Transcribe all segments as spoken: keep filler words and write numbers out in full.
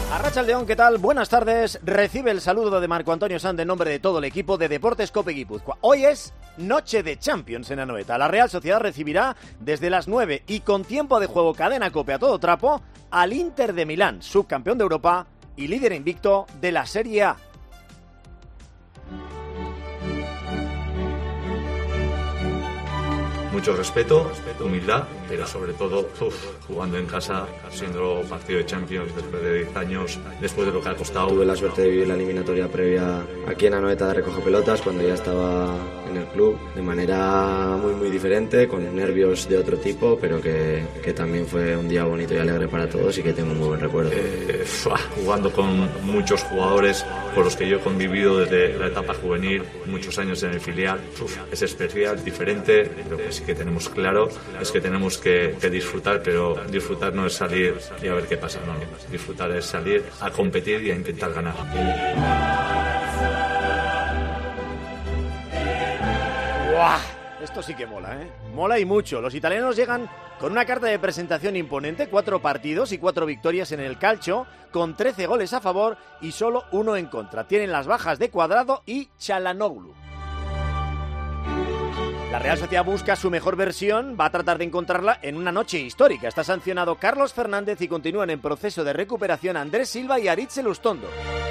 Arratsaldeon, ¿qué tal? Buenas tardes. Recibe el saludo de Marco Antonio Sand en nombre de todo el equipo de Deportes Cope Guipúzcoa. Hoy es noche de Champions en Anoeta. La Real Sociedad recibirá desde las nueve y con tiempo de juego cadena Cope a todo trapo al Inter de Milán, subcampeón de Europa y líder invicto de la Serie A. Mucho respeto, humildad, pero sobre todo uf, jugando en casa, siendo partido de Champions después de diez años, después de lo que ha costado. Tuve la suerte de vivir la eliminatoria previa aquí en Anoeta de Recoge Pelotas cuando ya estaba en el club, de manera muy muy diferente, con nervios de otro tipo, pero que, que también fue un día bonito y alegre para todos y que tengo un muy buen recuerdo. Eh, jugando con muchos jugadores con los que yo he convivido desde la etapa juvenil, muchos años en el filial, uf, es especial, diferente, lo que sí que tenemos claro es que tenemos que, que disfrutar, pero disfrutar no es salir y a ver qué pasa, no, disfrutar es salir a competir y a intentar ganar. ¡Buah! Esto sí que mola, ¿eh? Mola y mucho. Los italianos llegan con una carta de presentación imponente, cuatro partidos y cuatro victorias en el calcio, con trece goles a favor y solo uno en contra. Tienen las bajas de Cuadrado y Çalhanoğlu. La Real Sociedad busca su mejor versión, va a tratar de encontrarla en una noche histórica. Está sancionado Carlos Fernández y continúan en proceso de recuperación Andrés Silva y Aritz Elustondo.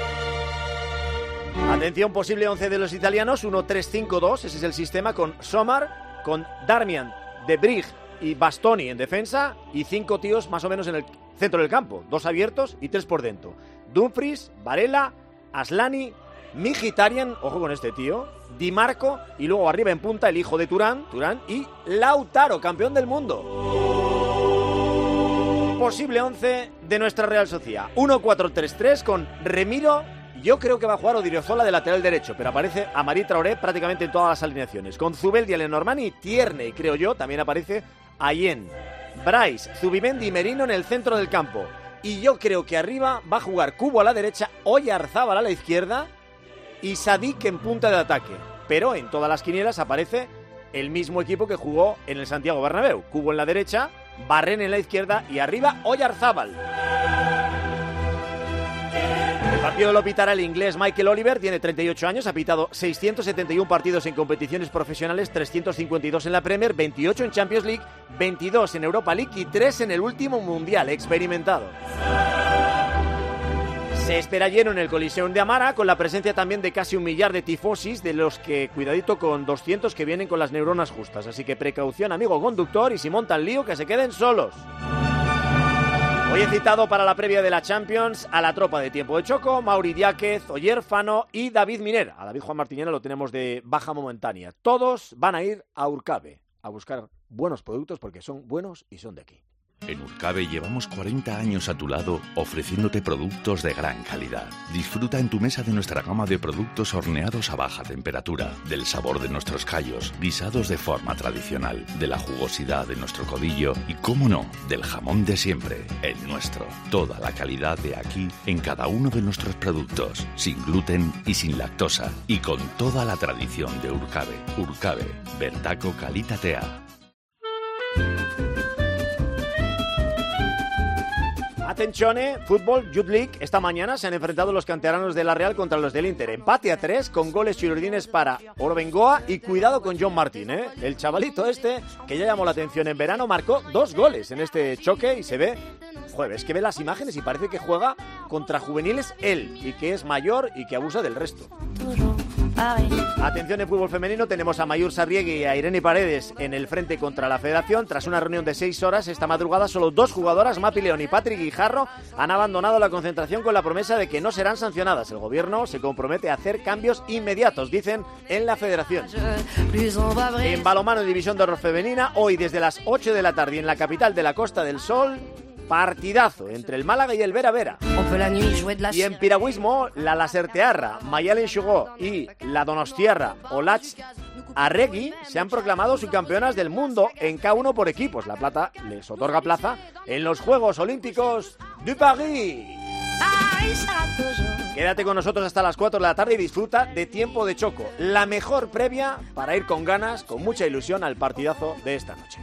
Atención, posible once de los italianos, uno tres cinco dos, ese es el sistema, con Somar, con Darmian, De Brig y Bastoni en defensa y cinco tíos más o menos en el centro del campo, dos abiertos y tres por dentro. Dumfries, Varela, Aslani, Mkhitaryan, ojo con este tío, Di Marco y luego arriba en punta el hijo de Turán, Turán y Lautaro, campeón del mundo. Posible once de nuestra Real Sociedad, uno cuatro tres tres con Remiro. Yo creo que va a jugar Odriozola de lateral derecho, pero aparece Amari Traoré prácticamente en todas las alineaciones. Con Zubeldia, Lenormand, Tierney, creo yo, también aparece Allen, Bryce, Zubimendi y Merino en el centro del campo. Y yo creo que arriba va a jugar Cubo a la derecha, Oyarzábal a la izquierda y Sadik en punta de ataque. Pero en todas las quinielas aparece el mismo equipo que jugó en el Santiago Bernabéu. Cubo en la derecha, Barren en la izquierda y arriba Oyarzábal. El partido lo pitará el inglés Michael Oliver, tiene treinta y ocho años, ha pitado seiscientos setenta y uno partidos en competiciones profesionales, trescientos cincuenta y dos en la Premier, veintiocho en Champions League, veintidós en Europa League y tres en el último Mundial, experimentado. Se espera lleno en el Coliseum de Amara, con la presencia también de casi un millar de tifosis, de los que, cuidadito, con doscientos que vienen con las neuronas justas. Así que precaución, amigo conductor, y si montan lío, que se queden solos. Hoy he citado para la previa de la Champions a la tropa de Tiempo de Choco, Mauri Diáquez, Oyer Fano y David Miner. A David Juan Martínez lo tenemos de baja momentánea. Todos van a ir a Urcabe a buscar buenos productos porque son buenos y son de aquí. En Urcabe llevamos cuarenta años a tu lado ofreciéndote productos de gran calidad. Disfruta en tu mesa de nuestra gama de productos horneados a baja temperatura, del sabor de nuestros callos, guisados de forma tradicional, de la jugosidad de nuestro codillo y, cómo no, del jamón de siempre, el nuestro. Toda la calidad de aquí en cada uno de nuestros productos, sin gluten y sin lactosa, y con toda la tradición de Urcabe. Urcabe, bertako kalitatea. Attenzione, fútbol, Youth League. Esta mañana se han enfrentado los canteranos de la Real contra los del Inter. Empate a tres con goles y ordines para Orbengoa y cuidado con John Martín, ¿eh? El chavalito este, que ya llamó la atención en verano, marcó dos goles en este choque y se ve, joder, es que ve las imágenes y parece que juega contra juveniles él y que es mayor y que abusa del resto. Atención, en fútbol femenino tenemos a Mayur Sarriegui y a Irene Paredes en el frente contra la Federación. Tras una reunión de seis horas esta madrugada, solo dos jugadoras, Mapi León y Patrick Guijarro, han abandonado la concentración con la promesa de que no serán sancionadas. El gobierno se compromete a hacer cambios inmediatos, dicen en la Federación. En balonmano, división de honor femenina, hoy desde las ocho de la tarde en la capital de la Costa del Sol, partidazo entre el Málaga y el Vera Vera. Y en piragüismo, la Lasertearra, Mayalen Chugó y la Donostiarra, Olach Arregui, se han proclamado subcampeonas del mundo en K uno por equipos. La plata les otorga plaza en los Juegos Olímpicos de París. Quédate con nosotros hasta las cuatro de la tarde y disfruta de Tiempo de Choco, la mejor previa para ir con ganas, con mucha ilusión al partidazo de esta noche.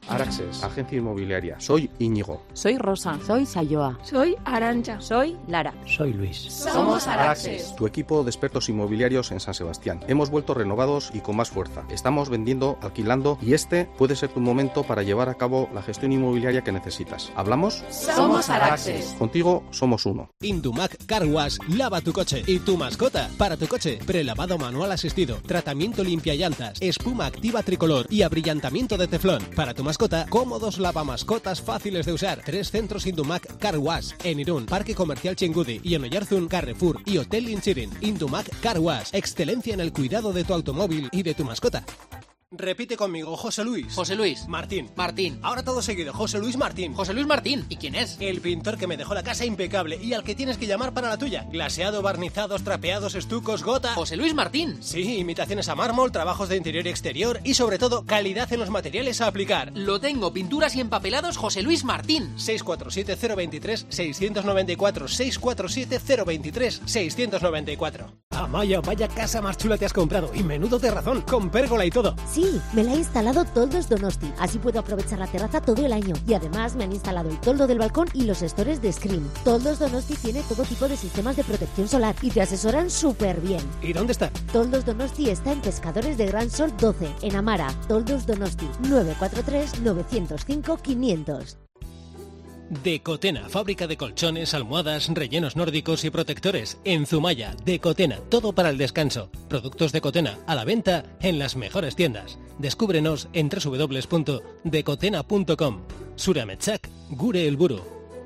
Araxes, agencia inmobiliaria. Soy Íñigo. Soy Rosa. Soy Sayoa. Soy Arantxa. Soy Lara. Soy Luis. Somos Araxes. Tu equipo de expertos inmobiliarios en San Sebastián. Hemos vuelto renovados y con más fuerza. Estamos vendiendo, alquilando y este puede ser tu momento para llevar a cabo la gestión inmobiliaria que necesitas. ¿Hablamos? Somos Araxes. Contigo somos uno. Indumac Car Wash, lava tu coche y tu mascota. Para tu coche, prelavado manual asistido, tratamiento limpia llantas, espuma activa tricolor y abrillantamiento de teflón. Para tu mascota, cómodos lavamascotas fáciles de usar. Tres centros Indumac Car Wash en Irún, Parque Comercial Chingudi y en Oyarzún, Carrefour y Hotel Inchirin. Indumac Car Wash, excelencia en el cuidado de tu automóvil y de tu mascota. Repite conmigo, José Luis. José Luis. Martín. Martín. Ahora todo seguido, José Luis Martín. José Luis Martín. ¿Y quién es? El pintor que me dejó la casa impecable y al que tienes que llamar para la tuya. Glaseado, barnizados, trapeados, estucos, gota... José Luis Martín. Sí, imitaciones a mármol, trabajos de interior y exterior y sobre todo, calidad en los materiales a aplicar. Lo tengo, pinturas y empapelados José Luis Martín. seis cuatro siete cero dos tres seis nueve cuatro. seis cuatro siete cero dos tres seis nueve cuatro. Amaya, vaya casa más chula te has comprado y menudo terrazón, con pérgola y todo. Sí, me la he instalado Toldos Donosti, así puedo aprovechar la terraza todo el año y además me han instalado el toldo del balcón y los stores de Screen. Toldos Donosti tiene todo tipo de sistemas de protección solar y te asesoran súper bien. ¿Y dónde está? Toldos Donosti está en Pescadores de Gran Sol doce, en Amara. Toldos Donosti, nueve cuatro tres nueve cero cinco quinientos. Decotena, fábrica de colchones, almohadas, rellenos nórdicos y protectores. En Zumaya, Decotena, todo para el descanso. Productos Decotena, a la venta en las mejores tiendas. Descúbrenos en doble u doble u doble u punto decotena punto com. Surametsak, gure helburu.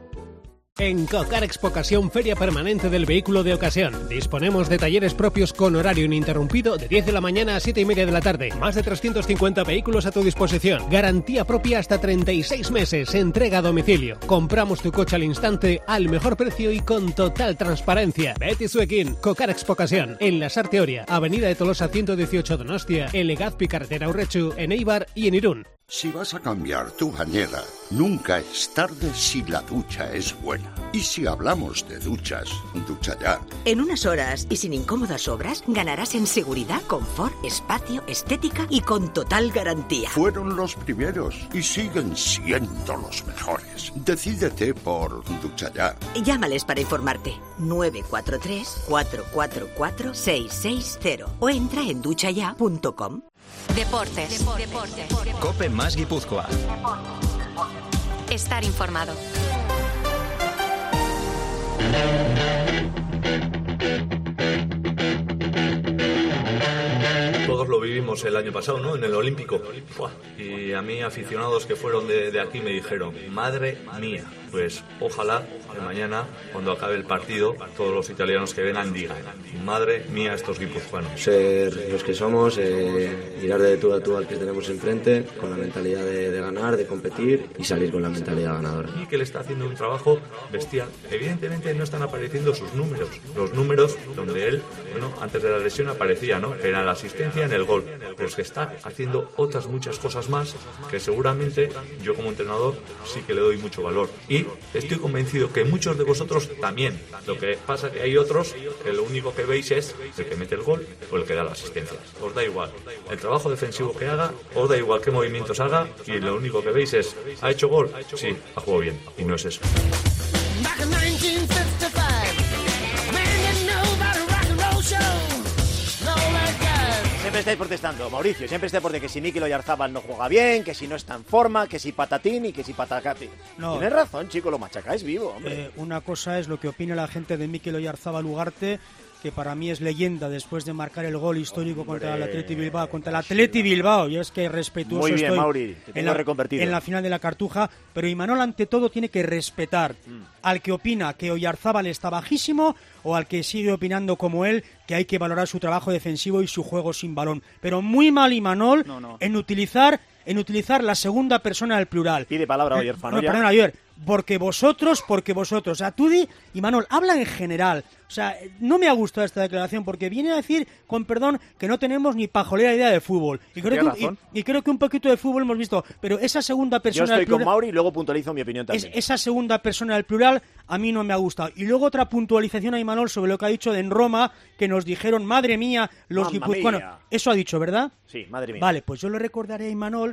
En Cocar Expocasión, feria permanente del vehículo de ocasión. Disponemos de talleres propios con horario ininterrumpido de diez de la mañana a siete y media de la tarde. Más de trescientos cincuenta vehículos a tu disposición. Garantía propia hasta treinta y seis meses. Entrega a domicilio. Compramos tu coche al instante, al mejor precio y con total transparencia. Betty Suekin, Cocar Expocasión. En la Sarteoria, Avenida de Tolosa ciento dieciocho Donostia, en Legazpi, Carretera Urrechu, en Eibar y en Irún. Si vas a cambiar tu bañera, nunca es tarde si la ducha es buena. Y si hablamos de duchas, ducha ya. En unas horas y sin incómodas obras, ganarás en seguridad, confort, espacio, estética y con total garantía. Fueron los primeros y siguen siendo los mejores. Decídete por ducha ya. Llámales para informarte. nueve cuatro tres cuatro cuatro cuatro seis seis cero o entra en ducha ya punto com. Deportes. Deportes. Deportes. Cope más Guipúzcoa. Estar informado. Todos lo vivimos el año pasado, ¿no? En el Olímpico. Buah. Y a mí, aficionados que fueron de, de aquí, me dijeron, madre mía. Pues ojalá que mañana, cuando acabe el partido, todos los italianos que vengan digan, madre mía, estos guipuzcoanos. Ser los que somos, eh, mirar de tú a tú al que tenemos enfrente, con la mentalidad de, de ganar, de competir y salir con la mentalidad ganadora. Y que le está haciendo un trabajo bestial. Evidentemente no están apareciendo sus números. Los números donde él, bueno, antes de la lesión aparecía, ¿no? Que era la asistencia en el gol. Pero es que está haciendo otras muchas cosas más que seguramente yo como entrenador sí que le doy mucho valor. Y estoy convencido que muchos de vosotros también. Lo que pasa que hay otros que lo único que veis es el que mete el gol o el que da la asistencia. Os da igual el trabajo defensivo que haga, os da igual qué movimientos haga y lo único que veis es, ¿ha hecho gol? Sí, ha jugado bien. Y no es eso. Siempre estáis protestando, Mauricio, siempre estáis por de que si Mikel Oyarzabal no juega bien, que si no está en forma, que si patatín y que si patacati. No. Tienes razón, chico, lo machacáis vivo, hombre. Eh, una cosa es lo que opina la gente de Mikel Oyarzabal Ugarte, que para mí es leyenda después de marcar el gol histórico Hombre. contra el Atleti Bilbao, contra el Atleti Bilbao, yo es que respetuoso Muy bien, estoy Mauri, te en, la, reconvertido. en la final de la Cartuja, pero Imanol ante todo tiene que respetar mm. al que opina que Oyarzabal está bajísimo o al que sigue opinando como él que hay que valorar su trabajo defensivo y su juego sin balón, pero muy mal Imanol no, no. en utilizar en utilizar la segunda persona del plural. Pide palabra Oyer, no, perdón, ayer, porque vosotros, porque vosotros. O sea, tú di, y Manuel, habla en general. O sea, no me ha gustado esta declaración porque viene a decir, con perdón, que no tenemos ni pajolera idea de fútbol. Y creo, que, y, y creo que un poquito de fútbol hemos visto, pero esa segunda persona... Yo estoy del plural, con Mauri y luego puntualizo mi opinión también. Es, esa segunda persona del plural a mí no me ha gustado. Y luego otra puntualización a Imanol sobre lo que ha dicho de en Roma, que nos dijeron, madre mía, los guipuzcoanos. Eso ha dicho, ¿verdad? Sí, madre mía. Vale, pues yo le recordaré a Imanol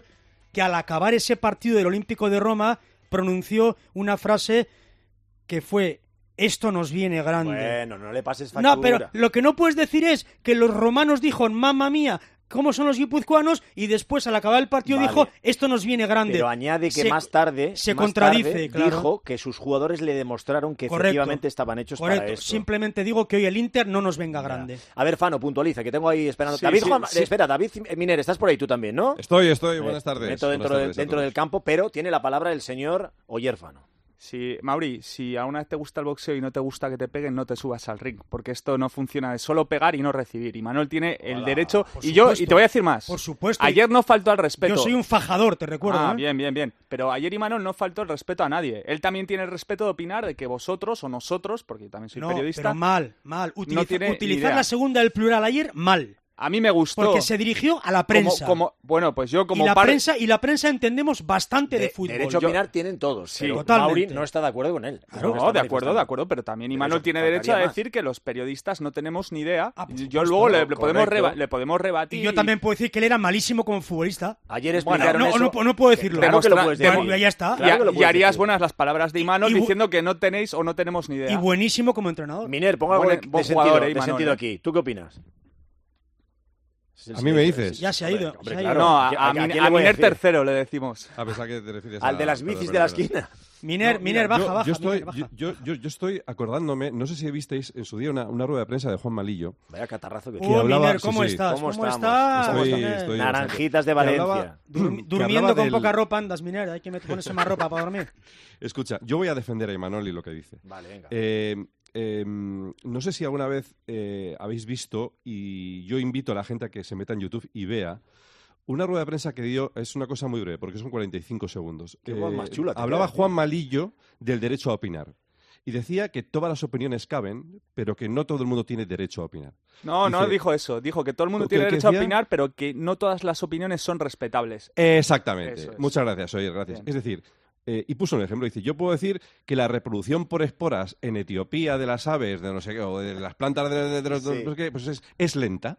que al acabar ese partido del Olímpico de Roma pronunció una frase que fue: esto nos viene grande. Bueno, no le pases factura. No, pero lo que no puedes decir es que los romanos dijo, mamma mía, ¿cómo son los guipuzcoanos? Y después, al acabar el partido, vale. dijo, esto nos viene grande. Pero añade que se, más tarde, se más contradice, tarde claro. dijo que sus jugadores le demostraron que Correcto. efectivamente estaban hechos Correcto. para esto. Simplemente digo que hoy el Inter no nos venga grande. Ya. A ver, Fano, puntualiza, que tengo ahí esperando. Sí, David sí, Juan... sí. Espera, David Miner, estás por ahí tú también, ¿no? Estoy, estoy. Buenas tardes. Meto dentro, Buenas tardes de, dentro del campo, pero tiene la palabra el señor Oyer Fano. Sí, Mauri, si a una vez te gusta el boxeo y no te gusta que te peguen, no te subas al ring, porque esto no funciona de solo pegar y no recibir. Y Manuel tiene el Hola. derecho. Por y supuesto. yo, y te voy a decir más. Por supuesto. Ayer no faltó al respeto. Yo soy un fajador, te recuerdo. Ah, ¿eh? bien, bien, bien. Pero ayer Imanol no faltó el respeto a nadie. Él también tiene el respeto de opinar de que vosotros o nosotros, porque yo también soy no, periodista. Pero mal, mal. Utiliza, no tiene utilizar idea. la segunda del plural ayer, mal. A mí me gustó. Porque se dirigió a la prensa. Como, como, bueno, pues yo como y la par... prensa y la prensa entendemos bastante de, de fútbol. Derecho a opinar yo... tienen todos. Sí, pero totalmente. Mauri no está de acuerdo con él. Claro, no, de acuerdo, de acuerdo, pero también Imanol tiene derecho a decir más. que los periodistas no tenemos ni idea. Ah, pues yo luego le, le, podemos reba le podemos rebatir. Y yo también puedo decir que él era malísimo como futbolista. Ayer explicaron bueno, no, eso. No, no puedo decirlo. Claro que lo puedes decir. Ya está. Claro y, y harías decir. buenas las palabras de Imanol diciendo que no tenéis o no tenemos ni idea. Y buenísimo como entrenador. Miner, ponga algo de, de, sentido, jugador, eh, de sentido aquí. ¿Tú qué opinas? A mí me dices. Ya se ha ido. Hombre, se ha claro. ido. No, a, a, a, a Miner tercero le decimos. A pesar que te refieres al a, de las bicis perdón, de la perdón. esquina. Miner, no, Miner, mira, baja, yo, baja. Yo estoy, Miner, baja. Yo, yo, yo estoy acordándome, no sé si visteis en su día una, una rueda de prensa de Juan Malillo. Vaya catarrazo que tiene. Uh, hablaba, Miner, ¿cómo sí, sí. estás? ¿Cómo, ¿Cómo estás? Estoy, estoy Naranjitas de Valencia. Hablaba, durmiendo con del... poca ropa andas, Miner. Hay que ponerse más ropa para dormir. Escucha, yo voy a defender a Imanol y lo que dice. Vale, venga. Eh, eh, no sé si alguna vez eh, habéis visto, y yo invito a la gente a que se meta en YouTube y vea, una rueda de prensa que dio, es una cosa muy breve, porque son cuarenta y cinco segundos. Qué eh, más chula. Hablaba queda, Juan Malillo del derecho a opinar. Y decía que todas las opiniones caben, pero que no todo el mundo tiene derecho a opinar. No, Dice, no dijo eso. Dijo que todo el mundo tiene derecho decía? a opinar, pero que no todas las opiniones son respetables. Exactamente. Es. Muchas gracias, oye, gracias. Bien. Es decir, eh, y puso un ejemplo. Dice, yo puedo decir que la reproducción por esporas en Etiopía de las aves, de no sé qué, o de las plantas de, de, de los... Sí. No sé qué, pues es, es lenta.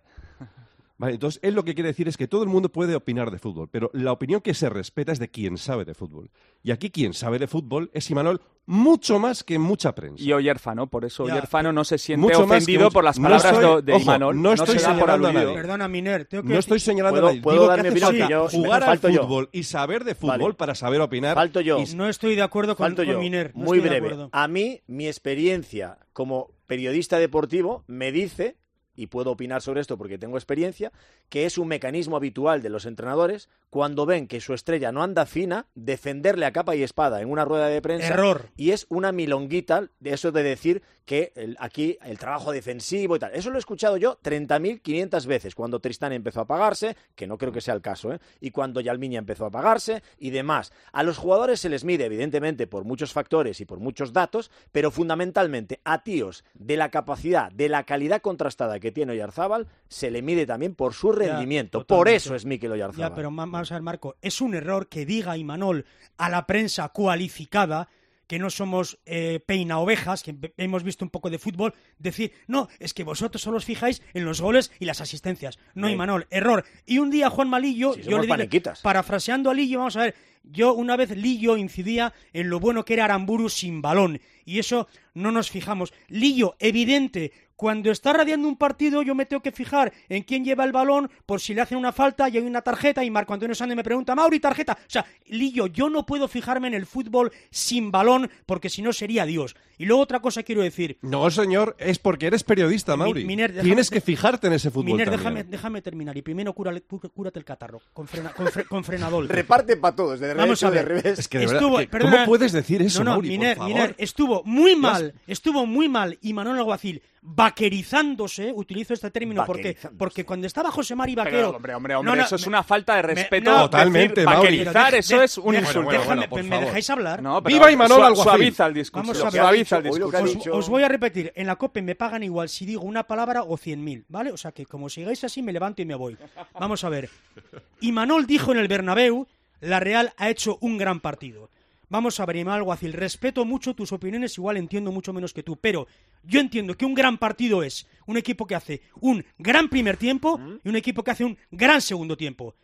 Vale, entonces, él lo que quiere decir es que todo el mundo puede opinar de fútbol, pero la opinión que se respeta es de quien sabe de fútbol. Y aquí quien sabe de fútbol es Imanol mucho más que mucha prensa. Y Oyerfano, por eso Ya, Oyerfano no se siente mucho ofendido mucho, por las no palabras estoy, de ojo, Imanol. No estoy no señalando a nadie. Perdona, Miner. Tengo que no estoy señalando ¿Puedo, a nadie. ¿puedo Digo dar que mi hace opinión? falta Yo, jugar al falto fútbol yo. y saber de fútbol Vale. para saber opinar. Falto yo. Y... No estoy de acuerdo con, Falto yo. con Miner. No Muy estoy de breve. acuerdo. A mí, mi experiencia como periodista deportivo me dice, y puedo opinar sobre esto porque tengo experiencia, que es un mecanismo habitual de los entrenadores, cuando ven que su estrella no anda fina, defenderle a capa y espada en una rueda de prensa. Error. Y es una milonguita de eso de decir que el, aquí el trabajo defensivo y tal. Eso lo he escuchado yo treinta mil quinientas veces, cuando Tristán empezó a apagarse, que no creo que sea el caso, ¿eh? Y cuando Yalmiña empezó a apagarse y demás. A los jugadores se les mide, evidentemente, por muchos factores y por muchos datos, pero fundamentalmente a tíos de la capacidad, de la calidad contrastada que tiene Oyarzábal, se le mide también por su rendimiento. Ya, por eso es Mikel Oyarzábal. Ya, pero vamos a ver, Marco, es un error que diga Imanol a la prensa cualificada, que no somos eh, peina ovejas, que hemos visto un poco de fútbol, decir, no, es que vosotros solo os fijáis en los goles y las asistencias. No, sí. Imanol, error. Y un día Juan Malillo, sí, yo le digo, parafraseando a Lillo, vamos a ver, yo una vez Lillo incidía en lo bueno que era Aramburu sin balón, y eso no nos fijamos. Lillo, evidente, cuando está radiando un partido yo me tengo que fijar en quién lleva el balón por si le hacen una falta y hay una tarjeta y Marco Antonio Sande me pregunta, Mauri, tarjeta. O sea, Lillo, yo no puedo fijarme en el fútbol sin balón porque si no sería Dios. Y luego otra cosa quiero decir. No, señor, es porque eres periodista, Mauri. Miner, déjame, Tienes que fijarte en ese fútbol Miner, también. déjame, déjame terminar y primero cúrale, cúrate el catarro con, frena, con, fre, con frenadol. Reparte para todos, de Vamos derecho, a ver. de revés. Es que de estuvo, verdad, perdona, ¿cómo puedes decir eso, no, no, Mauri, Miner, por favor? Miner, estuvo muy mal, estuvo muy mal y Manuel Alguacil vaquerizándose, utilizo este término porque, porque cuando estaba José Mari Vaquero... Pero, hombre, hombre, hombre, no, no, eso es una falta de respeto. Me, no, totalmente, decir, Mauri. Vaquerizar, eso de, es un de, insulto. Bueno, bueno, bueno, por ¿me favor. dejáis hablar? No, pero ¡Viva Imanol Alguacil! Suaviza el discurso. Vamos a ver. Suaviza el discurso. Os, os voy a repetir, en la COPE me pagan igual si digo una palabra o cien mil, ¿vale? O sea que como sigáis así me levanto y me voy. Vamos a ver. Imanol dijo en el Bernabéu, la Real ha hecho un gran partido. Vamos a ver, Imanol Alguacil, respeto mucho tus opiniones, igual entiendo mucho menos que tú, pero yo entiendo que un gran partido es un equipo que hace un gran primer tiempo y un equipo que hace un gran segundo tiempo.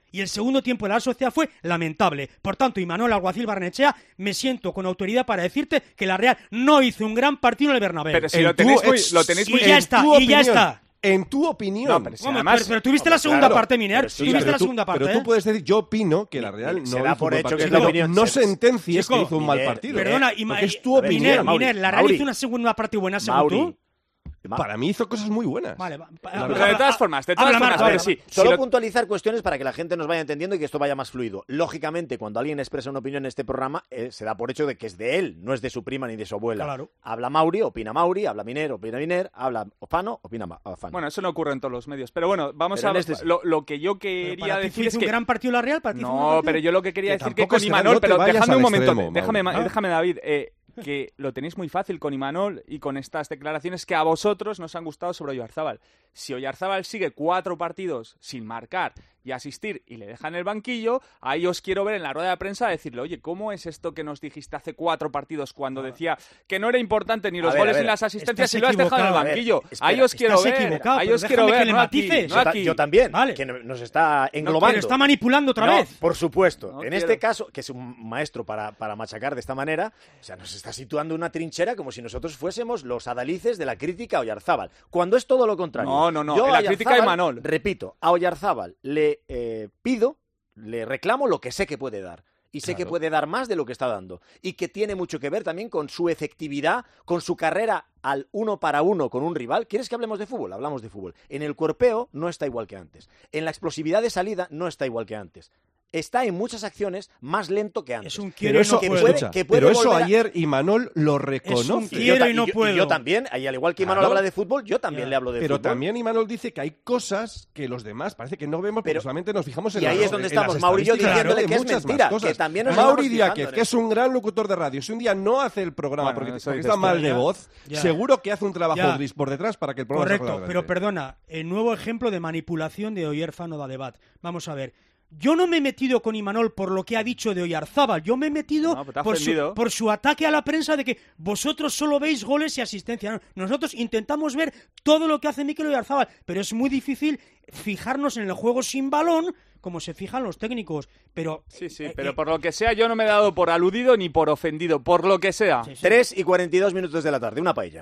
Y el segundo tiempo de la Sociedad fue lamentable. Por tanto, Imanol Alguacil Barrenechea, me siento con autoridad para decirte que la Real no hizo un gran partido en el Bernabéu. Pero si lo tenéis, muy, lo tenéis muy... Y ya está, y ya está. En tu opinión. No, pero, si Hombre, además, pero, pero tuviste la segunda claro, parte, Miner. sí, tuviste la tú, segunda parte. Pero tú puedes decir, yo opino que la Real no se da hizo por un hecho mal que es partido. la opinión. No Se- sentencies Chico, que hizo un mal Miner, partido. Perdona, y porque es tu Miner, opinión. Miner, la Real Mauri. hizo una segunda parte buena, según Mauri. tú. Para mí hizo cosas muy buenas. Vale, va, pero de todas formas, de todas habla, formas, Marco, pero habla. sí. Solo si lo- puntualizar cuestiones para que la gente nos vaya entendiendo y que esto vaya más fluido. Lógicamente, cuando alguien expresa una opinión en este programa, eh, se da por hecho de que es de él, no es de su prima ni de su abuela. Claro. Habla Mauri, opina Mauri, habla Miner, opina Miner, habla Ofano, opina Ma- Ofano. Bueno, eso no ocurre en todos los medios. Pero bueno, vamos Pero a... en este sí. lo, lo que yo Pero quería para ti decir fue es un que... gran partido la Real, para ti fue un gran No, partido. pero yo lo que quería Que decir que tampoco con se- Imanol, no te pero vayas déjame al un momento, extremo, déjame, Mauri. déjame David, eh, que lo tenéis muy fácil con Imanol y con estas declaraciones que a vosotros nos han gustado sobre Oyarzábal. Si Oyarzábal sigue cuatro partidos sin marcar y asistir y le dejan el banquillo, ahí os quiero ver en la rueda de prensa decirle, oye, ¿cómo es esto que nos dijiste hace cuatro partidos cuando decía que no era importante ni los ver, goles a ver, ni las asistencias estás y lo has dejado en el equivocado. banquillo? A ver, espera, ahí os quiero estás ver, equivocado, ahí pero os quiero déjame ver, que le no aquí, matices. no Yo, ta- aquí. yo también, Vale. que no- nos está No, englobando. pero está manipulando otra No, vez. por supuesto. No en quiero. este caso, que es un maestro para, para machacar de esta manera, o sea, nos está situando en una trinchera como si nosotros fuésemos los adalices de la crítica a Oyarzábal, cuando es todo lo contrario. No, no, no, Yo en a la crítica de Oyarzábal, Imanol. Repito, a Oyarzábal le eh, pido, le reclamo lo que sé que puede dar. Y sé Claro. que puede dar más de lo que está dando. Y que tiene mucho que ver también con su efectividad, con su carrera al uno para uno con un rival. ¿Quieres que hablemos de fútbol? Hablamos de fútbol. En el cuerpeo no está igual que antes. En la explosividad de salida no está igual que antes. Está en muchas acciones más lento que antes. Es un Pero quiero y eso, no que puedo. puede- escucha, que puede pero eso volver a- ayer Imanol lo Es un reconoce. Y yo quiero ta- y no yo- puedo. yo también, y al igual que Imanol Claro. habla de fútbol, yo también Ya. le hablo de Pero fútbol. también Imanol dice que hay cosas que los demás parece que no vemos, porque Pero- solamente nos fijamos en y ahí las- es donde en estamos, las Mauri y yo, estadísticas diciéndole de que es muchas más mentira, cosas. que también nos Mauri estamos Diáquez, fijando en que es un gran locutor de radio, si un día no hace el programa Bueno, porque, eso porque dices está tú, mal de ya. voz, Ya. seguro que hace un trabajo Ya. gris por detrás para que el programa salga Correcto, pero adelante. perdona, el nuevo ejemplo de manipulación de Oyarzábal da Debat. Vamos a ver. Yo no me he metido con Imanol por lo que ha dicho de Oyarzábal, yo me he metido No, pero te ha por, su, ofendido. por su ataque a la prensa de que vosotros solo veis goles y asistencia. No, nosotros intentamos ver todo lo que hace Mikel Oyarzábal, pero es muy difícil fijarnos en el juego sin balón como se fijan los técnicos. Pero Sí, sí, eh, pero eh, por lo que sea yo no me he dado por aludido ni por ofendido, por lo que sea. sí, sí. tres y cuarenta y dos minutos de la tarde, una paella.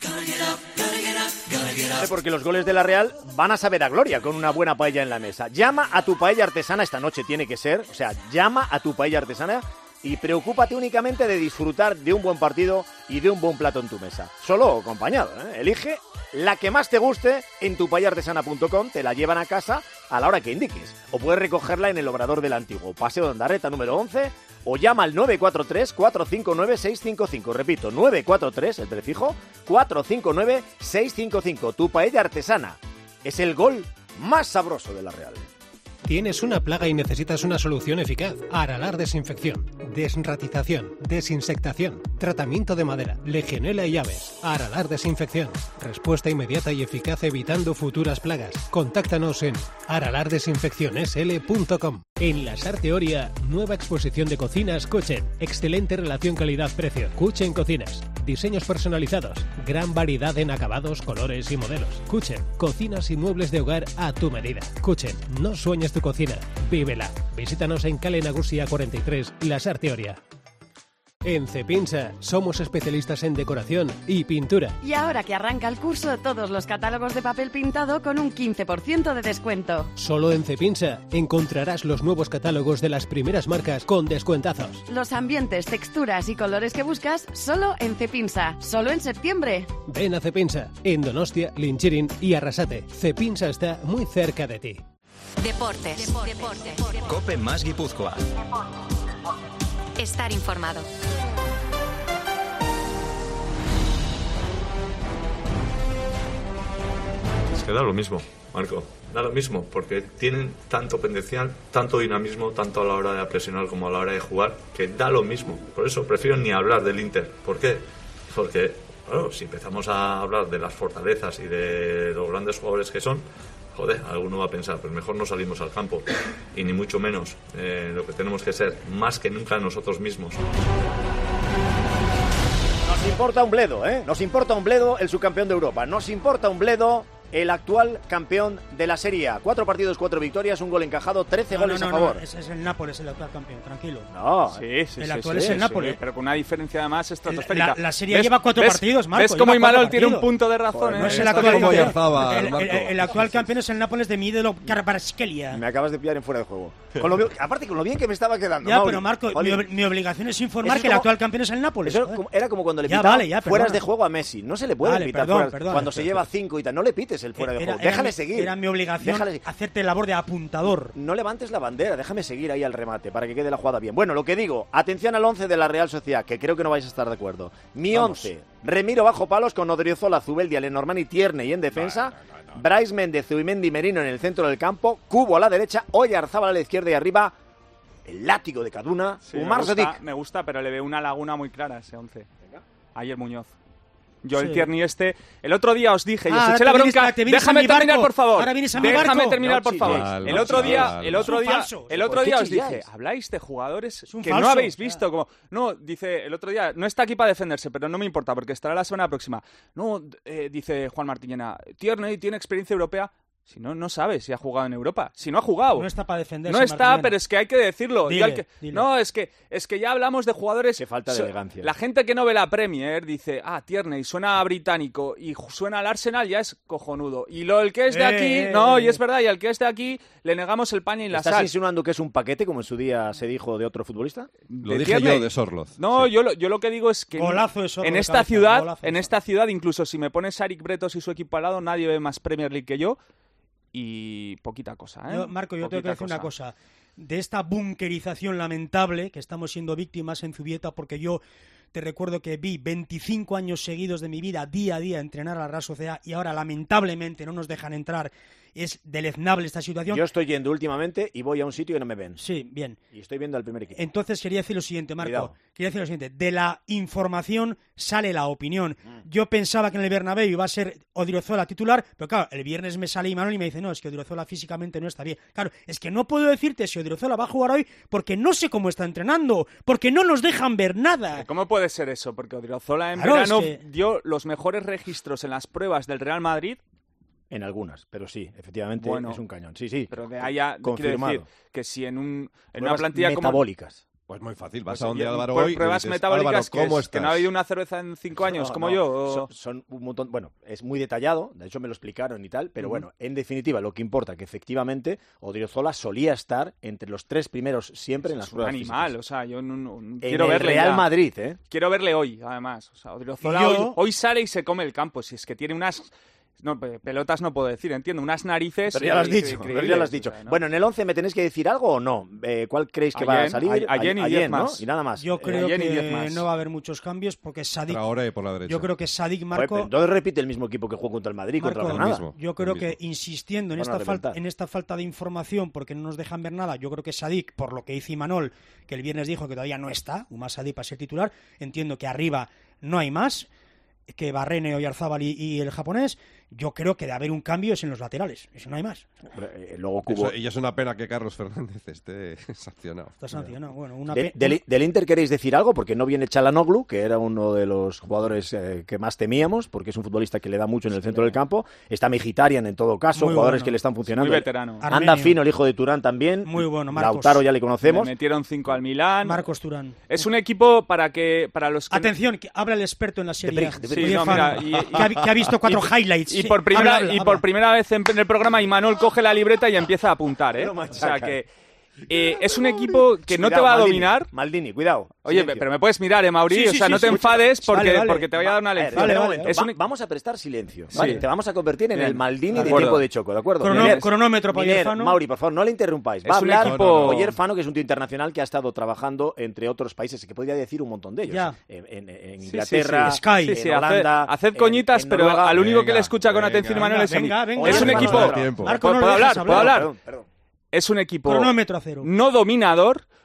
Porque los goles de la Real van a saber a gloria con una buena paella en la mesa. Llama a tu paella artesana, esta noche tiene que ser, o sea, llama a tu paella artesana y preocúpate únicamente de disfrutar de un buen partido y de un buen plato en tu mesa. Solo o acompañado, ¿eh? Elige la que más te guste en tu paella artesana punto com, te la llevan a casa a la hora que indiques. O puedes recogerla en el Obrador del Antiguo, Paseo de Ondarreta número once, o llama al nueve cuatro tres, cuatro cinco nueve, seis cinco cinco. Repito, nueve cuatro tres, el prefijo, cuatro cinco nueve, seis cinco cinco. Tu paella artesana es el gol más sabroso de la Real. ¿Tienes una plaga y necesitas una solución eficaz? Aralar Desinfección, desratización, desinsectación, tratamiento de madera, legionela y aves. Aralar Desinfección. Respuesta inmediata y eficaz evitando futuras plagas. Contáctanos en aralar desinfección s l punto com. En la Sarteoria, nueva exposición de cocinas Kuchen. Excelente relación calidad-precio. Kuchen Cocinas. Diseños personalizados. Gran variedad en acabados, colores y modelos. Kuchen. Cocinas y muebles de hogar a tu medida. Kuchen. No sueñes tu cocina. Vívela. Visítanos en Calle Nagusia cuarenta y tres, La Sarteoria. En Cepinsa somos especialistas en decoración y pintura. Y ahora que arranca el curso, todos los catálogos de papel pintado con un quince por ciento de descuento. Solo en Cepinsa encontrarás los nuevos catálogos de las primeras marcas con descuentazos. Los ambientes, texturas y colores que buscas, solo en Cepinsa. Solo en septiembre. Ven a Cepinsa, en Donostia, Linchirin y Arrasate. Cepinsa está muy cerca de ti. Deportes. Deportes. Cope más Guipúzcoa. Estar informado. Es que da lo mismo, Marco. Da lo mismo, porque tienen tanto potencial, tanto dinamismo, tanto a la hora de presionar como a la hora de jugar, que da lo mismo. Por eso prefiero ni hablar del Inter. ¿Por qué? Porque, claro, si empezamos a hablar de las fortalezas y de los grandes jugadores que son, joder, alguno va a pensar, pues mejor no salimos al campo. Y ni mucho menos. Eh, lo que tenemos que ser, más que nunca nosotros mismos. Nos importa un bledo, ¿eh? Nos importa un bledo el subcampeón de Europa. Nos importa un bledo el actual campeón de la Serie A. Cuatro partidos, cuatro victorias, un gol encajado, trece No, goles no, no, a favor. no, es, es el Nápoles el actual campeón, tranquilo. No, sí, sí, el sí, actual sí, es el sí, Nápoles. pero con una diferencia además estratosférica. La, la Serie A lleva cuatro ¿ves, partidos, Marco. ¿Ves cómo lleva cuatro Imanol tiene un partidos. punto de razón? Joder, eh? no es el Esto actual como campeón. Oyarzabal, El, el, Marco. el actual campeón es el Nápoles de Mídelo Karabarskelia. Me acabas de pillar en fuera de juego. Con lo, aparte, con lo bien que me estaba quedando. Ya, Mauri. pero Marco, mi, Oye, ob- mi obligación es informar Eso es que el como- actual campeón es el Nápoles. Eso joder. como- era como cuando le Ya, pitaban vale, ya, fueras perdona. de juego a Messi. No se le puede Vale, pitar perdón, fueras. perdón. Cuando se lleva cinco y tal, no le pites el fuera de Era- juego. era Déjale mi- seguir. Era mi obligación Déjale- hacerte labor de apuntador. No levantes la bandera, déjame seguir ahí al remate para que quede la jugada bien. Bueno, lo que digo, atención al once de la Real Sociedad, que creo que no vais a estar de acuerdo. Mi Vamos. once, Remiro bajo palos con Odriozola, Zubeldia, Lenormand y Tierney en defensa, Brais Méndez, Zubimendi, Merino en el centro del campo, Cubo a la derecha, Oyarzábal a la izquierda y arriba el látigo de Caduna, Sí, me Umar gusta, Zadik. me gusta, pero le veo una laguna muy clara a ese once. Ayer Muñoz. Yo el Sí. Tierney este... El otro día os dije, y Ah, os ahora eché te la vienes- bronca. te vienes a Déjame mi barco. terminar, por favor. Ahora vienes a mi Déjame barco. terminar, No por favor. chilléis, el no otro día, chilléis. el otro Es un día, falso. el ¿Por otro qué día os chilláis? dije, habláis de jugadores un que no falso. habéis visto. Como, no, dice el otro día, no está aquí para defenderse, pero no me importa porque estará la semana próxima. No, eh, dice Juan Martillena, Tierney tiene experiencia europea. Si no, no sabe si ha jugado en Europa. Si no ha jugado. No está para defenderse. No está, Martínez. pero es que hay que decirlo. Dile, Yo al que- dile. No, es que, es que ya hablamos de jugadores... Qué falta de so- elegancia. La gente que no ve la Premier dice, ah, Tierney, suena a británico y ju- suena al Arsenal, ya es cojonudo. Y lo el que es de Eh, aquí, eh, no, eh. y es verdad, y al que es de aquí le negamos el paño y la ¿Estás sal. insinuando que es un paquete, como en su día se dijo de otro futbolista? Lo ¿De dije Tierney? yo de Sorloz. No, Sí. yo, lo, yo lo que digo es que Golazo de Sorloz en de esta cabeza, ciudad, golazo de en Sorloz. esta ciudad, incluso si me pones a Eric Bretos y su equipo al lado, nadie ve más Premier League que yo. Y poquita cosa, ¿eh? Yo, Marco, yo tengo que Poquita decir una cosa. De esta bunkerización lamentable que estamos siendo víctimas en Zubieta, porque yo te recuerdo que vi veinticinco años seguidos de mi vida día a día entrenar a la Real Sociedad y ahora lamentablemente no nos dejan entrar. Es deleznable esta situación. Yo estoy yendo últimamente y voy a un sitio y no me ven. Sí, bien. Y estoy viendo al primer equipo. Entonces quería decir lo siguiente, Marco. Cuidado. Quería decir lo siguiente. De la información sale la opinión. Mm. Yo pensaba que en el Bernabéu iba a ser Odriozola titular, pero claro, el viernes me sale Imanol y me dice, no, es que Odriozola físicamente no está bien. Claro, es que no puedo decirte si Odriozola va a jugar hoy porque no sé cómo está entrenando, porque no nos dejan ver nada. ¿Cómo puede ser eso? Porque Odriozola en Claro, verano es que- dio los mejores registros en las pruebas del Real Madrid. En algunas, pero sí, efectivamente Bueno, es un cañón. Sí, sí. Pero de ahí a, quiero confirmado. decir que si en, un, en una Pruebas plantilla como... metabólicas. Pues muy fácil, vas Pues, a donde y- Álvaro pues hoy y le pruebas dices, metabólicas Álvaro, que, ¿cómo es- que no ha estás? habido una cerveza en cinco años, No, como no, yo. Son, o- son un montón, bueno, es muy detallado, de hecho me lo explicaron y tal, pero Ujú. bueno, en definitiva, lo que importa que efectivamente Odriozola solía estar entre los tres primeros siempre en las Es un pruebas animal, físicas. o sea, yo no, no- En quiero el verle Real ya. Madrid, ¿eh? Quiero verle hoy, además. O sea, Odriozola Y yo- hoy, hoy sale y se come el campo. Si es que tiene unas... No, pe- pelotas no puedo decir, entiendo. Unas narices... Pero ya lo has eh, dicho, pero increíbles, ya lo has dicho. o sea, ¿no? Bueno, en el once me tenéis que decir algo o no. Eh, ¿Cuál creéis que va a Allen, salir? Allen, Allen y Allen, diez ¿no? más. Y nada más. Yo Eh, creo Allen y diez que más. no va a haber muchos cambios porque Sadik... Traoré por la derecha. Yo creo que Sadik joder, Marco... pero entonces repite el mismo equipo que jugó contra el Madrid, Marco, contra el el Granada. mismo. Yo creo el que mismo. insistiendo en Van a esta, falta, reventar. en esta falta de información, porque no nos dejan ver nada, yo creo que Sadik, por lo que hizo Imanol, que el viernes dijo que todavía no está, Umar Sadik para ser titular, entiendo que arriba no hay más, que Barrene, Oyarzábal y, y el japonés, yo creo que de haber un cambio es en los laterales, eso no hay más. Eh, luego Cubo. Eso- y es una pena que Carlos Fernández esté sancionado. Está sancionado, bueno, una De- pe- del, del Inter queréis decir algo, porque no viene Çalhanoğlu, que era uno de los jugadores eh, que más temíamos, porque es un futbolista que le da mucho en el centro del campo. Está Mkhitaryan en todo caso, Muy jugadores bueno. que le están funcionando. Muy veterano. Anda Armenio. fino el hijo de Turán también. Muy bueno, Marcos. Lautaro ya le conocemos. Le metieron cinco al Milán. Marcos Turán. Es un equipo para que para los que... Atención, que habla el experto en la serie. Brig, de Sí, Oye, no, fan, mira, y- y- que, ha, vi- que ha visto cuatro y- highlights. Y Sí, por primera, habla, habla, y habla. por primera vez en, en el programa Imanol coge la libreta y empieza a apuntar, ¿eh? Lo O sea machaca. que eh, es un equipo que no te Cuidado, va a Maldini, dominar. Maldini, cuidado. Oye, silencio. pero me puedes mirar, ¿eh, Mauri? Sí, o sí, sea, sí, no te sí. enfades porque, Vale, vale. porque te voy a dar una A ver, lección. Vale, espera un vale. momento. Es un- Va- Vamos a prestar silencio. Sí. Vale, te vamos a convertir en Bien. el Maldini De de, acuerdo. tiempo de Choco, ¿de acuerdo? Crono- Miner, cronómetro para Miner, Oyerfano. Mauri, por favor, no le interrumpáis. Va Es a un hablar equipo- No, no, no. Oyerfano, que es un tío internacional que ha estado trabajando entre otros países, que podría decir un montón de ellos. Ya. En, en- en Sí, Inglaterra, sí, sí. Sky. Sí, sí, en haced- Holanda, haced en- coñitas, en pero Noruega. al único que Venga, le escucha con venga, atención Manuel venga, es a mí. venga, venga. Es un Venga, equipo... vamos a tiempo. Marco, no ¿Puedo lo hablar? dejes ¿Puedo hablar. hablar? Perdón, perdón. Es un equipo Cronómetro a cero. no dominador,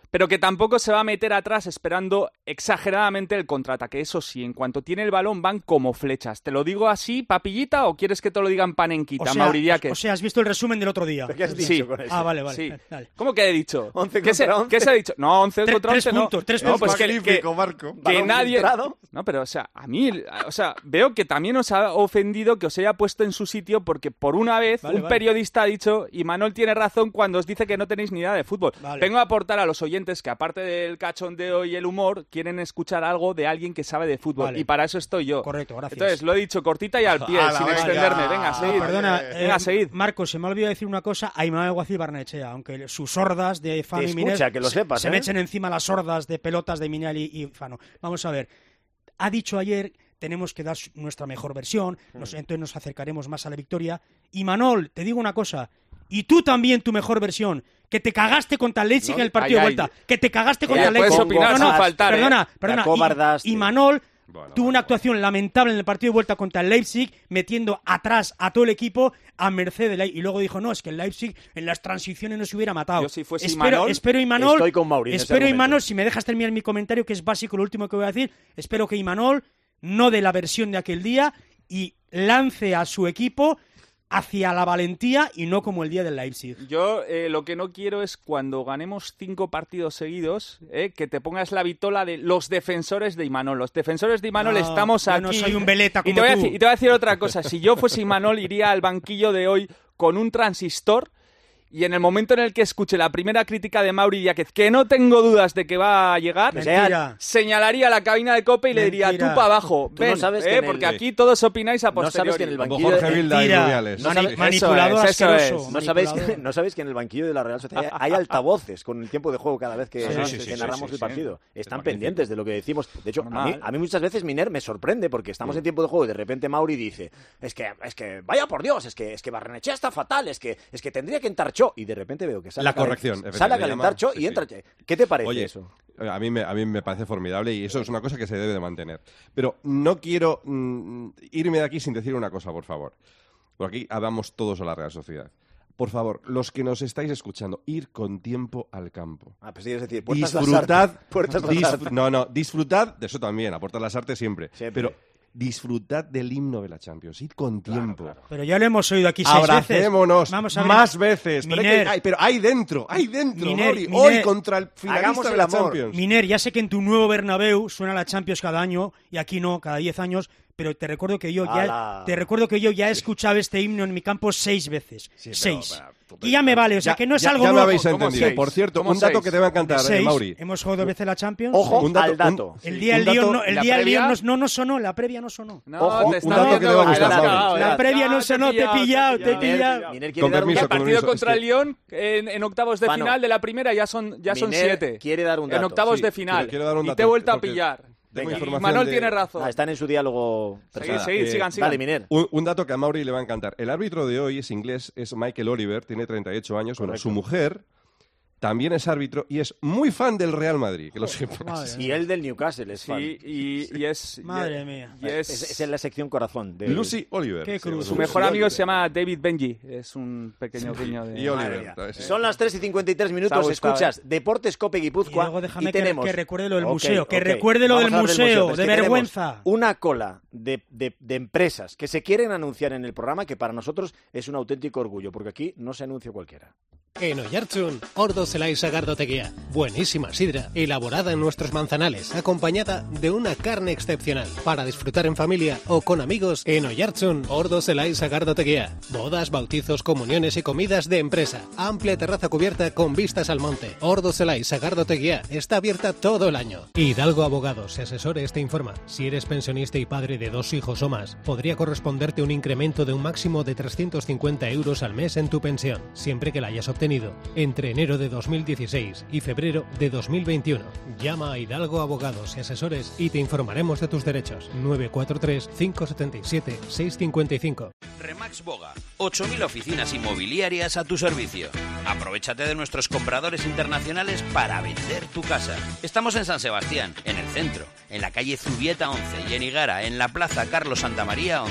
pero que tampoco se va a meter atrás esperando exageradamente el contraataque. Eso sí, en cuanto tiene el balón van como flechas. ¿Te lo digo así, papillita, o quieres que te lo diga en panenquita, o sea, Mauridiáquez? O sea, has visto el resumen del otro día. ¿Qué has dicho Sí. con eso? Ah, vale, vale. Sí. Dale. ¿Cómo que he dicho? once ¿Qué se, contra once. ¿Qué se ha dicho? No, once Tres- contra tres once, no. puntos, tres No, puntos. pues que, que, Magnífico, Marco. que Balón nadie... filtrado. No, pero, o sea, a mí, o sea, veo que también os ha ofendido que os haya puesto en su sitio porque por una vez Vale, un vale. periodista ha dicho, y Manuel tiene razón cuando os dice que no tenéis ni idea de fútbol. Vale. Vengo a aportar a los oyentes que aparte del cachondeo y el humor, quieren escuchar algo de alguien que sabe de fútbol. Vale. Y para eso estoy yo. Correcto, gracias. Entonces, lo he dicho cortita y al pie, Ala, sin venga. extenderme. Venga, No, seguid. perdona, Venga, eh, seguid. Marcos, se me ha olvidado decir una cosa a Imanol Alguacil Barnechea, aunque sus sordas de Fano Te y Miner escucha, que lo se- sepas, se ¿eh? me echen encima las sordas de pelotas de Minel y, y Fano. Vamos a ver, ha dicho ayer tenemos que dar su- nuestra mejor versión, nos- entonces nos acercaremos más a la victoria. Y Manol, te digo una cosa, y tú también tu mejor versión, que te cagaste contra el Leipzig No, en el partido ay, de vuelta, ay. que te cagaste Ya contra el puedes Leipzig. opinar No, no, sin faltar, ¿eh? perdona, Te perdona. acobardaste. Y, y Manol Bueno, tuvo una actuación lamentable en el partido de vuelta contra el Leipzig, metiendo atrás a todo el equipo a merced de Leipzig. Y luego dijo, no, es que el Leipzig en las transiciones nos hubiera matado. Yo si fuese espero, Imanol, espero Imanol, estoy con Mauri en ese espero argumento. Imanol, si me dejas terminar mi comentario, que es básico lo último que voy a decir, espero que Imanol no dé la versión de aquel día y lance a su equipo hacia la valentía y no como el día del Leipzig. Yo eh, lo que no quiero es cuando ganemos cinco partidos seguidos, eh, que te pongas la vitola de los defensores de Imanol. Los defensores de Imanol No, estamos yo aquí. no soy un veleta y, como te voy a tú. decir, y te voy a decir otra cosa. Si yo fuese Imanol, iría al banquillo de hoy con un transistor. Y en el momento en el que escuche la primera crítica de Mauri Diáquez, que no tengo dudas de que va a llegar, Mentira. señalaría la cabina de COPE y le diría, Mentira. tú para abajo, Tú no ven, sabes que eh, en el- porque aquí todos opináis a No sabes posteriori. que en el como banquillo... Jorge Vilda y Mentira. Rubiales. No, sabes- ni- manipulador eso asqueroso. es. No sabéis, que, manipulador. no sabéis que en el banquillo de la Real Sociedad hay altavoces con el tiempo de juego cada vez que, Sí, que sí, sí, narramos sí, el sí. partido. Están magnífico. pendientes de lo que decimos. De hecho, a mí, Normal. a mí muchas veces Miner me sorprende porque estamos en tiempo de juego y de repente Mauri dice es que, es que vaya por Dios, es que, es que Barrenechea está fatal, es que, es que tendría que entrar Cho. Y de repente veo que sale La a calen- corrección, sale a efectivamente, calentar llama- Cho sí, y sí. entra Cho. ¿Qué te parece Oye, eso? a mí, me, a mí me parece formidable y eso es una cosa que se debe de mantener. Pero no quiero mm, irme de aquí sin decir una cosa, por favor. Por aquí hablamos todos a la Real Sociedad. Por favor, los que nos estáis escuchando, ir con tiempo al campo. Ah, pues es decir, puertas Disfrutad, Lasarte, puertas dis- Lasarte. no, no, disfrutad de eso también, a Puertas las Artes siempre. Siempre. Pero disfrutad del himno de la Champions, id con tiempo. Pero ya lo hemos oído aquí seis veces. Abracémonos Vamos a ver. más veces. Pero, es Miner. que hay, pero hay dentro, hay dentro, Miner, Mauri. Miner. Hoy contra el Hagamos finalista el de la amor. Champions. Miner, ya sé que en tu nuevo Bernabéu suena la Champions cada año y aquí no, cada diez años, pero te recuerdo que yo ya ¡Hala! te recuerdo que yo ya he escuchado este himno en mi campo seis veces. Sí, pero, seis. pero, Y ya me vale, o sea Ya- que no es ya- algo ya me nuevo. habéis ¿Cómo entendido. seis? Por cierto, ¿Cómo un dato seis? que te va a De encantar, eh, seis. Mauri. Hemos jugado dos veces la Champions. Ojo Un dato- al un- dato. El día un del Lyon dato- no, el ¿La día del previa? Lyon no, no, no sonó, la previa no sonó. No, Ojo, te un está dato que te va a viendo- gustar, te has Mauri. cagado, La eh. previa no Ah, sonó, te he te he pillado, te he pillado. pillado. Miner quiere Con dar un permiso, El dato. con partido permiso, contra es el que- Lyon en, en octavos de Fano. final de la primera ya son ya son Miner siete. quiere dar un dato. En octavos Sí, de final. quiero- quiero dar un y dato, te he vuelto a porque pillar. tengo Y información Manol de- tiene razón. Ah, están en su diálogo personal. seguid, Eh, sigan, sigan. Dale, Miner. Un, un dato que a Mauri le va a encantar. El árbitro de hoy es inglés, es Michael Oliver, tiene treinta y ocho años. Bueno, Correcto. su mujer también es árbitro y es muy fan del Real Madrid, que lo sepas. Madre Y él del Newcastle es fan. Sí, y, y es... Madre y- mía. y es, Es, es en la sección corazón. De... Lucy Oliver. Qué cruz. su mejor amigo se llama David Benji. Es un pequeño guiño de... Y Oliver. Madre mía. ¿sabes? Son las tres y cincuenta y tres Se ha minutos, gustado, escuchas Deportes Cope Y Guipúzcoa luego déjame y que, tenemos... que recuerde lo del Ok, museo, que ok. recuerde lo Vamos del a hablar museo, pero es de que tenemos vergüenza. Una cola de, de- de empresas que se quieren anunciar en el programa que para nosotros es un auténtico orgullo, porque aquí no se anuncia cualquiera. En Oyartxun, Ordo Zelai Sagardotegia. Buenísima sidra, elaborada en nuestros manzanales, acompañada de una carne excepcional. Para disfrutar en familia o con amigos, en Oyartxun, Ordo Zelai Sagardotegia. Bodas, bautizos, comuniones y comidas de empresa. Amplia terraza cubierta con vistas al monte. Ordo Zelai Sagardotegia está abierta todo el año. Hidalgo Abogados y Asesores te informa. Si eres pensionista y padre de dos hijos o más, podría corresponderte un incremento de un máximo de trescientos cincuenta euros al mes en tu pensión, siempre que la hayas obtenido entre enero de dos mil dieciséis y febrero de dos mil veintiuno. Llama a Hidalgo Abogados y Asesores y te informaremos de tus derechos. nueve cuatro tres, cinco siete siete, seis cinco cinco. Remax Boga, ocho mil oficinas inmobiliarias a tu servicio. Aprovechate de nuestros compradores internacionales para vender tu casa. Estamos en San Sebastián, en el centro, en la calle Zubieta once y en Higara, en la plaza Carlos Santamaría once.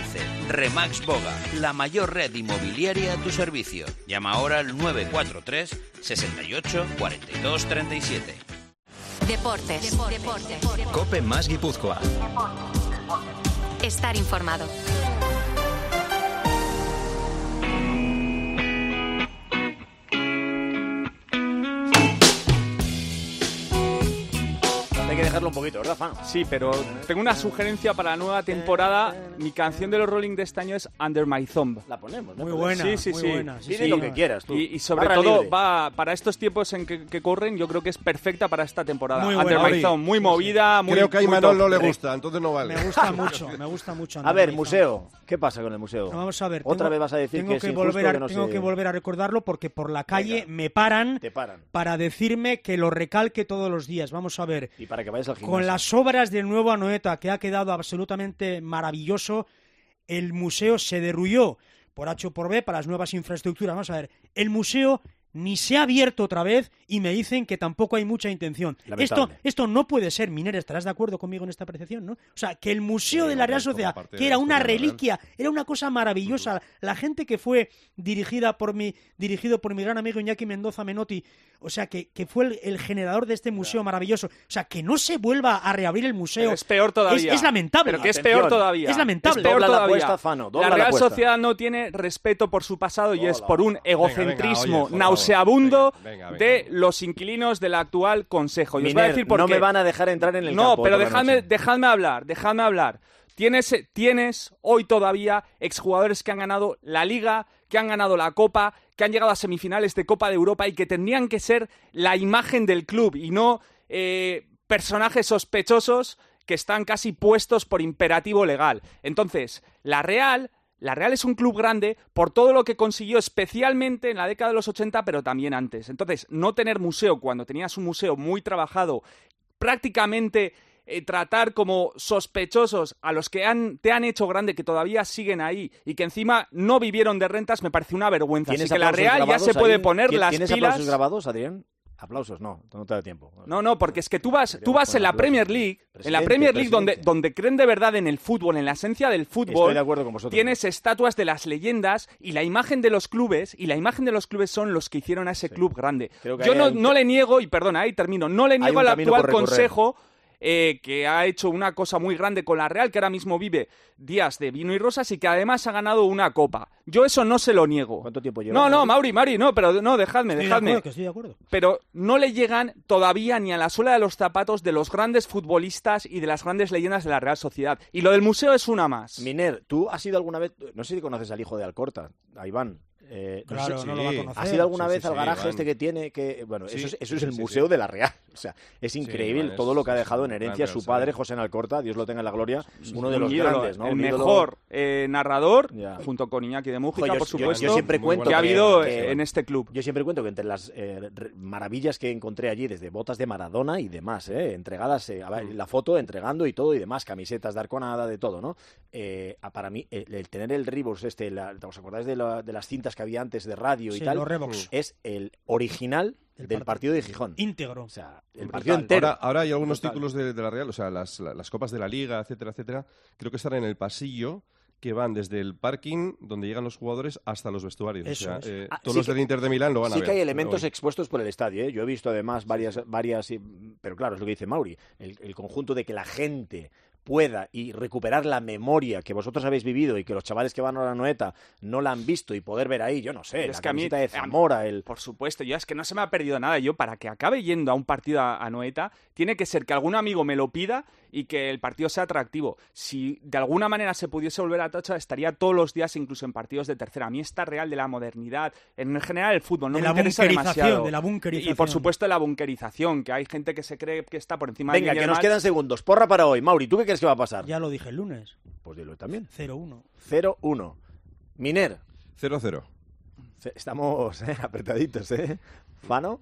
Remax Boga, la mayor red inmobiliaria a tu servicio. Llama ahora al nueve cuatro tres, sesenta y ocho, cuarenta y dos, treinta y siete. Deportes. Deportes. Cope más Guipúzcoa. Estar informado. Hay que dejarlo un poquito, ¿verdad, Fan? Sí, pero tengo una sugerencia para la nueva temporada. Mi canción de los Rolling de este año es Under My Thumb. La ponemos, ¿no? Muy buena, Sí, sí, muy sí. buena. Sí, Pide sí. lo que quieras, tú. Y, y sobre Barra todo, libre. va para estos tiempos en que, que corren, yo creo que es perfecta para esta temporada. Muy Under buena. My Thumb, muy movida, muy Creo que a muy Imanol top. no le gusta, entonces no vale. Me gusta mucho, me gusta mucho. A ver, Andrés museo. ¿Qué pasa con el museo? No, vamos a ver. Otra tengo- vez vas a decir tengo que es injusto, volver a, que no tengo se- que volver a recordarlo porque por la calle Venga. me paran, Te paran. para decirme que lo recalque todos los días. Vamos a ver. Y para que vayas al gimnasio. Con las obras del nuevo Anoeta, que ha quedado absolutamente maravilloso, el museo se derrulló por H o por B para las nuevas infraestructuras. Vamos a ver, el museo ni se ha abierto otra vez y me dicen que tampoco hay mucha intención. Esto, Lamentable. esto no puede ser, Miner, ¿estarás de acuerdo conmigo en esta apreciación, no? O sea, que el museo Sí, de la Real hombre, como Sociedad, parte que de era la una historia de la Real. reliquia, era una cosa maravillosa. La gente que fue dirigida por mi, dirigido por mi gran amigo Iñaki Mendoza Menotti, o sea, que, que fue el, el generador de este museo maravilloso. O sea, que no se vuelva a reabrir el museo. Pero es peor todavía. Es, es lamentable. Pero que es Atención. peor todavía. Es lamentable. Es peor Dobla la todavía. apuesta, Fano, dobla la la Real apuesta. Sociedad no tiene respeto por su pasado y es Hola. por un venga, egocentrismo oye, por nauseabundo favor. Venga, venga, de venga. los inquilinos del actual consejo. Y os voy a Miner, decir por no qué. me van a dejar entrar en el No, campo. pero otra dejadme, noche. dejadme hablar, dejadme hablar. Tienes, tienes hoy todavía exjugadores que han ganado la Liga, que han ganado la Copa, que han llegado a semifinales de Copa de Europa y que tendrían que ser la imagen del club y no eh, personajes sospechosos que están casi puestos por imperativo legal. Entonces, la Real... La Real es un club grande por todo lo que consiguió especialmente en la década de los ochenta, pero también antes. Entonces, no tener museo cuando tenías un museo muy trabajado, prácticamente eh, tratar como sospechosos a los que han, te han hecho grande, que todavía siguen ahí y que encima no vivieron de rentas, me parece una vergüenza. Así ¿Tienes que la aplausos Real ya grabados se puede ahí? poner ¿Tien- las ¿Tienes pilas. aplausos grabados, Adrián? Aplausos, no, no te da tiempo. No, no, porque es que tú vas, tú vas en la Premier League, en la Presidente, Premier League donde, presidente. donde creen de verdad en el fútbol, en la esencia del Estoy fútbol. de acuerdo con vosotros. Tienes estatuas de las leyendas y la imagen de los clubes, y la imagen de los clubes son los que hicieron a ese club grande. Creo que Yo ahí no, hay un- no le niego, y perdona, ahí termino, no le niego un al camino actual por recorrer. consejo eh, que ha hecho una cosa muy grande con la Real, que ahora mismo vive días de vino y rosas y que además ha ganado una copa. Yo eso no se lo niego. ¿Cuánto tiempo lleva? No, no, Mauri, Mauri, no, pero no, dejadme, Estoy de dejadme. acuerdo, que estoy de acuerdo. Pero no le llegan todavía ni a la suela de los zapatos de los grandes futbolistas y de las grandes leyendas de la Real Sociedad. Y lo del museo es una más. Miner, ¿tú has ido alguna vez, no sé si conoces al hijo de Alcorta, a Iván? Eh, no Claro, sé- no lo va a conocer. ¿Has ido alguna Sí, vez sí, al sí, garaje Iván. este que tiene? Que, bueno, Sí, eso es, eso sí, es el sí, museo sí. de la Real. O sea, es increíble Iván es- todo lo que ha es dejado en un herencia gran su Real, padre, ¿sabes? José Alcorta, Dios lo tenga en la gloria, uno de Un los ídolo, grandes, ¿no? el Un ídolo- mejor eh, narrador, Ya. junto con Iñaki de Mújica, Ojo, yo- por yo- supuesto, yo siempre cuento que ha que- habido que- eh, en este club. Yo siempre cuento que entre las eh, re- maravillas que encontré allí, desde botas de Maradona y demás, eh, entregadas, eh, a ver, la foto entregando y todo y demás, camisetas de Arconada, de todo, ¿no? Eh, a- para mí, el, el tener el Reeboks, este, la- ¿os acordáis de, la- de las cintas que había antes de radio y Sí, tal? los Reeboks. Es el original Del del partido de Gijón. Íntegro. O sea, el Brutal. partido entero. Ahora, ahora hay algunos Total. títulos de, de la Real, o sea, las, la- las copas de la Liga, etcétera, etcétera, creo que están en el pasillo, que van desde el parking donde llegan los jugadores hasta los vestuarios. Eso o sea, es. eh, Ah, todos sí los que- del Inter de Milán lo van a Sí ver. que hay pero elementos hoy. expuestos por el estadio, ¿eh? Yo he visto además varias, varias, y- pero claro, es lo que dice Mauri, el, el conjunto de que la gente pueda y recuperar la memoria que vosotros habéis vivido y que los chavales que van a la Noeta no la han visto y poder ver ahí, yo no sé, Pero la es que a mí- camiseta de a mí- Zamora, el... Por supuesto, yo es que no se me ha perdido nada. Yo, para que acabe yendo a un partido a, a Noeta, tiene que ser que algún amigo me lo pida y que el partido sea atractivo. Si de alguna manera se pudiese volver a Tocha, estaría todos los días, incluso en partidos de tercera. A mí esta Real de la modernidad, en general el fútbol, no De me la interesa bunkerización, demasiado. de la bunkerización. Y por supuesto de la bunkerización, que hay gente que se cree que está por encima Venga, de que nos quedan segundos. Porra para hoy. Mauri, ¿tú qué crees que va a pasar? Ya lo dije el lunes. Pues dilo también. cero uno. cero uno. Miner, cero cero. ce- estamos eh, apretaditos, ¿eh? Fano,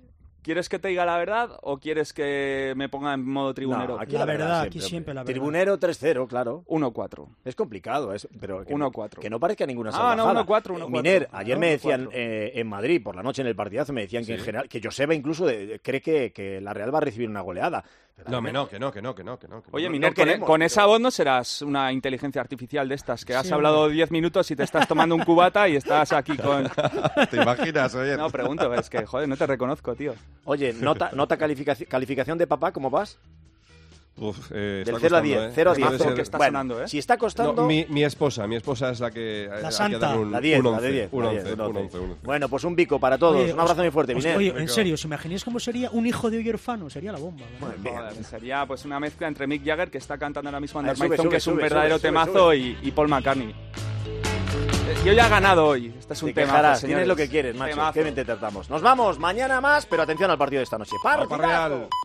¿Quieres que te diga la verdad o quieres que me ponga en modo tribunero? No, aquí La la, verdad, verdad, aquí siempre la verdad. Tribunero tres cero, claro. uno cuatro. Es complicado, es, pero que, uno cuatro. que no parezca ninguna Ah, salvajada. no, uno cuatro, uno cuatro. Miner, ayer No, me uno decían cuatro. eh, en Madrid, por la noche en el partidazo, me decían que Sí. en general, que Joseba incluso de- cree que, que la Real va a recibir una goleada. Pero No, a mí me no, que no, que no, que no, que no. que no. Oye, no Miner, con, queremos, con pero- esa voz no serás una inteligencia artificial de estas, que has Sí, hablado diez minutos y te estás tomando un cubata y estás aquí con... ¿Te imaginas, oye? No, pregunto, es que, joder, no te reconozco, tío. Oye, nota, nota calificaci- calificación de papá, ¿cómo vas? Uf, eh, Del está cero a costando, diez, ¿eh? cero a Esto diez. debe ser- que está Bueno, sonando, ¿eh? si está costando... No, mi, mi esposa, mi esposa es la que... hay que santa. dar un, La diez, un la once, de diez, un la once, diez, un un once. once, un once. Bueno, pues un bico para todos. Oye, un abrazo os- muy fuerte, os- Miner. Oye, en serio, ¿os imagináis cómo sería un hijo de hoy orfano? Sería la bomba. ¿no? Joder, sería pues una mezcla entre Mick Jagger, que está cantando ahora mismo A Under ver, My sube, Thumb, que es sube, un sube, verdadero sube, temazo, sube. Y, y Paul McCartney. Eh, Yo ya he ganado hoy. Este es un Te tema. quejarás, tienes lo que quieres, macho. Temazo. Qué bien te tratamos. Nos vamos mañana más, pero atención al partido de esta noche. Vamos, ¡Partidazo! Real.